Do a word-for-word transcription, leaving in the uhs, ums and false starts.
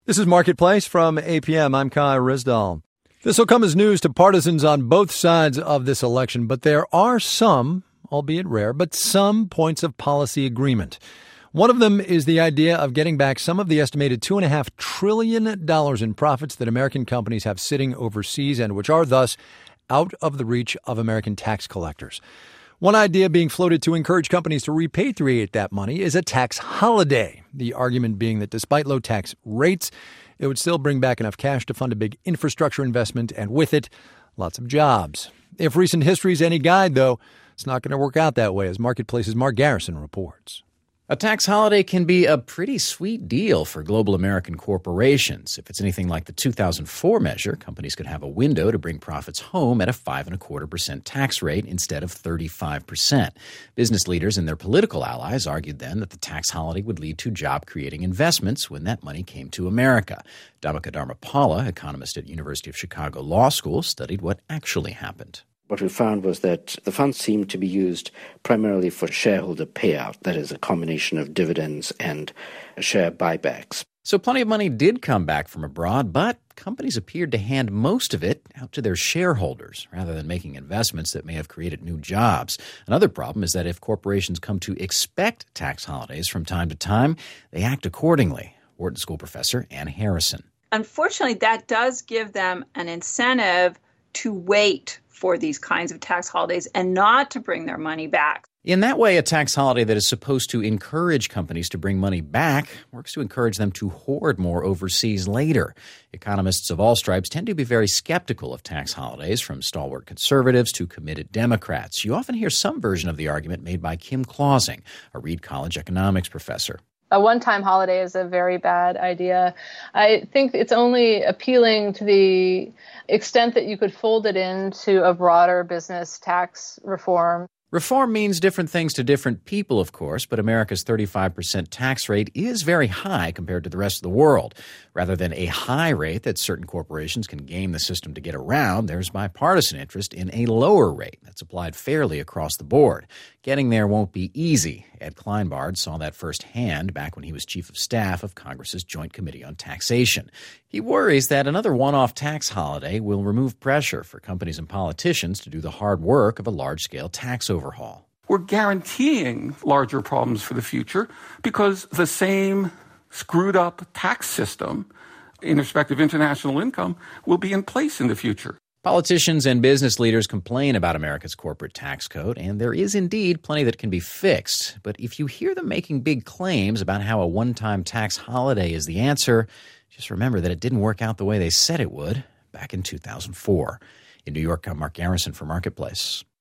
This is Marketplace from A P M. I'm Kai Risdall. This will come as news to partisans on both sides of this election, but there are some, albeit rare, but some points of policy agreement. One of them is the idea of getting back some of the estimated two point five trillion dollars in profits that American companies have sitting overseas and which are thus out of the reach of American tax collectors. One idea being floated to encourage companies to repatriate that money is a tax holiday. The argument being that despite low tax rates, it would still bring back enough cash to fund a big infrastructure investment and with it, lots of jobs. If recent history is any guide, though, it's not going to work out that way, as Marketplace's Mark Garrison reports. A tax holiday can be a pretty sweet deal for global American corporations. If it's anything like the two thousand four measure, companies could have a window to bring profits home at a five and a quarter percent tax rate instead of thirty-five percent. Business leaders and their political allies argued then that the tax holiday would lead to job-creating investments when that money came to America. Dhammika Dharmapala, economist at University of Chicago Law School, studied what actually happened. What we found was that the funds seemed to be used primarily for shareholder payout, that is, a combination of dividends and share buybacks. So plenty of money did come back from abroad, but companies appeared to hand most of it out to their shareholders rather than making investments that may have created new jobs. Another problem is that if corporations come to expect tax holidays from time to time, they act accordingly. Wharton School professor Ann Harrison. Unfortunately, that does give them an incentive to wait for these kinds of tax holidays and not to bring their money back. In that way, a tax holiday that is supposed to encourage companies to bring money back works to encourage them to hoard more overseas later. Economists of all stripes tend to be very skeptical of tax holidays, from stalwart conservatives to committed Democrats. You often hear some version of the argument made by Kim Clausing, a Reed College economics professor. A one-time holiday is a very bad idea. I think it's only appealing to the extent that you could fold it into a broader business tax reform. Reform means different things to different people, of course, but America's thirty-five percent tax rate is very high compared to the rest of the world. Rather than a high rate that certain corporations can game the system to get around, there's bipartisan interest in a lower rate that's applied fairly across the board. Getting there won't be easy. Ed Kleinbard saw that firsthand back when he was chief of staff of Congress's Joint Committee on Taxation. He worries that another one-off tax holiday will remove pressure for companies and politicians to do the hard work of a large-scale tax overhaul. We're guaranteeing larger problems for the future because the same screwed-up tax system in respect of international income will be in place in the future. Politicians and business leaders complain about America's corporate tax code, and there is indeed plenty that can be fixed. But if you hear them making big claims about how a one-time tax holiday is the answer, just remember that it didn't work out the way they said it would back in two thousand four. In New York, I'm Mark Garrison for Marketplace.